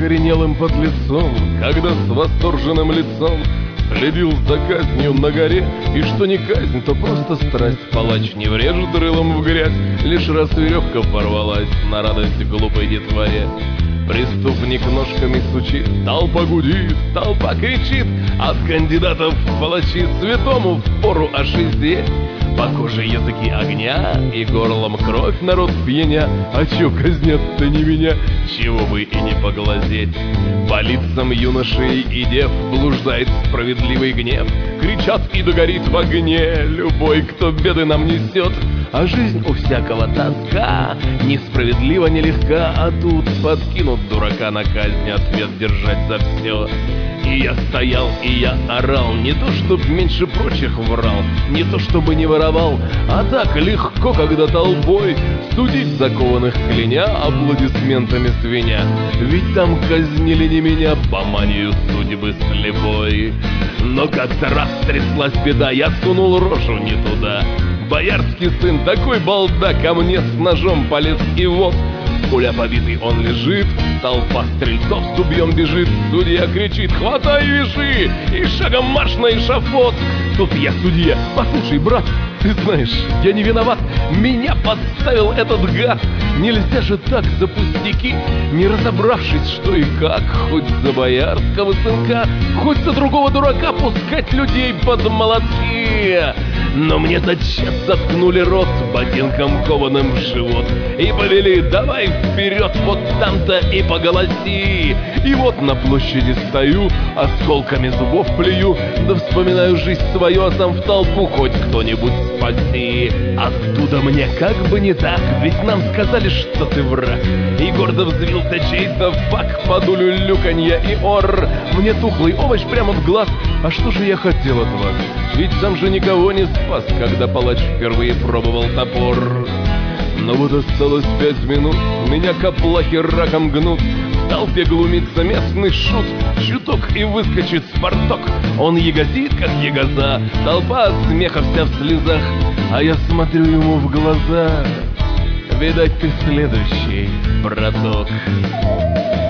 закоренелым подлецом, когда с восторженным лицом следил за казнью на горе. И что не казнь, то просто страсть. Палач не врежет рылом в грязь, лишь раз веревка порвалась на радость глупой детворе. Преступник ножками сучит, толпа гудит, толпа кричит. От кандидатов в палачи святому впору ошизеть. По коже языки огня и горлом кровь народ пьяня. А чё казнят-то не меня, чего бы и не поглазеть. По лицам юношей и дев блуждает справедливый гнев. Кричат и догорит в огне любой, кто беды нам несет. А жизнь у всякого тоска, несправедлива, нелегка. А тут подкинут дурака на казнь, ответ держать за все. И я стоял, и я орал, не то чтоб меньше прочих врал, не то чтобы не воровал, а так легко, когда толпой судить закованных кляня, аплодисментами звеня. Ведь там казнили не меня по манию судьбы слепой. Но как-то раз стряслась беда, я сунул рожу не туда. Боярский сын, такой балда, ко мне с ножом полез, и вот пуля побитый он лежит, толпа стрельцов с дубьем бежит. Судья кричит: хватай, вяжи, и шагом марш на эшафот. Тут я: судья, послушай, брат, ты знаешь, я не виноват, меня подставил этот гад. Нельзя же так за пустяки, не разобравшись что и как, хоть за боярского сынка, хоть за другого дурака пускать людей под молотки. Но мне тотчас заткнули рот ботинком кованым в живот и повели: давай вперед, вот там-то и поголоси. И вот на площади стою, осколками зубов плюю, да вспоминаю жизнь свою, а сам в толпу: хоть кто-нибудь спаси. Оттуда мне как бы не так, ведь нам сказали, что ты враг. И гордо взвился чей-то фак под улюлюканье и ор. Мне тухлый овощ прямо в глаз, а что же я хотел от вас? Ведь сам же никого не спас, когда палач впервые пробовал топор. Но вот осталось 5 минут, меня каплахи раком гнут. В толпе глумится местный шут, чуток и выскочит Спартак. Он ягозит, как ягоза, толпа от смеха вся в слезах. А я смотрю ему в глаза: видать, ты следующий, браток.